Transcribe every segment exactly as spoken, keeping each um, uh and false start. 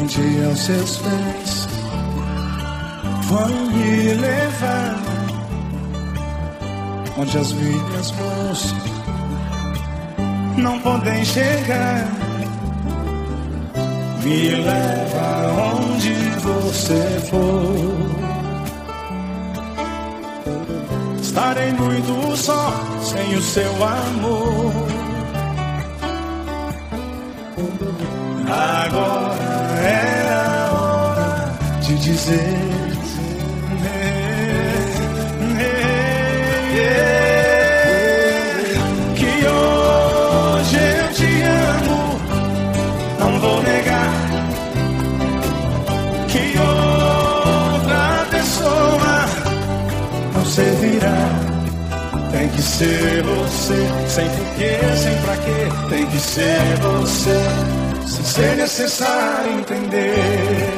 Rende aos seus pés, vão me levar onde as minhas mãos não podem chegar. Me leva onde você for. Estarei muito só sem o seu amor. Agora é a hora de dizer que hoje eu te amo. Não vou negar que outra pessoa não servirá. Tem que ser você, sem porquê, sem pra quê. Tem que ser você, sem ser necessário entender.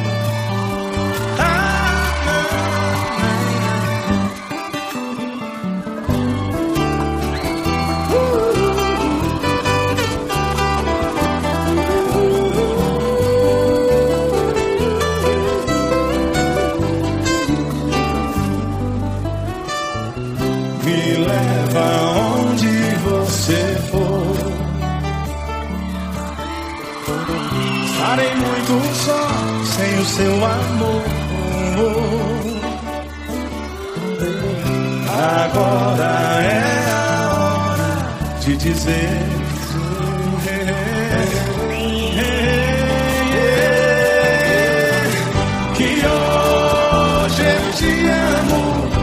Me leva onde você for. Estarei muito só sem o seu amor. Agora é a hora de dizer que hoje eu te amo.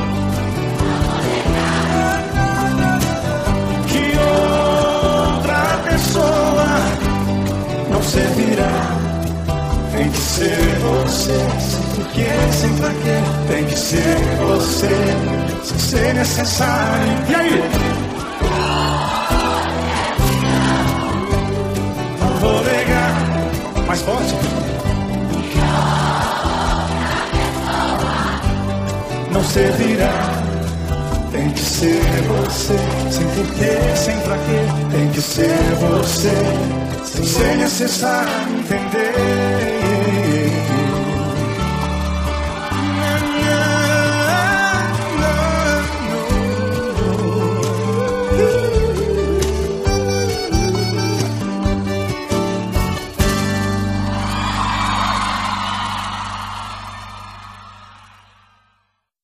Servirá. Tem que ser você, sem porquê, sem pra quê. Tem que ser você, sem ser necessário. E aí? Não vou negar. Mais forte. Não servirá. Tem que ser você, sem porquê, sem pra quê. Tem que ser você, sem ser necessário entender.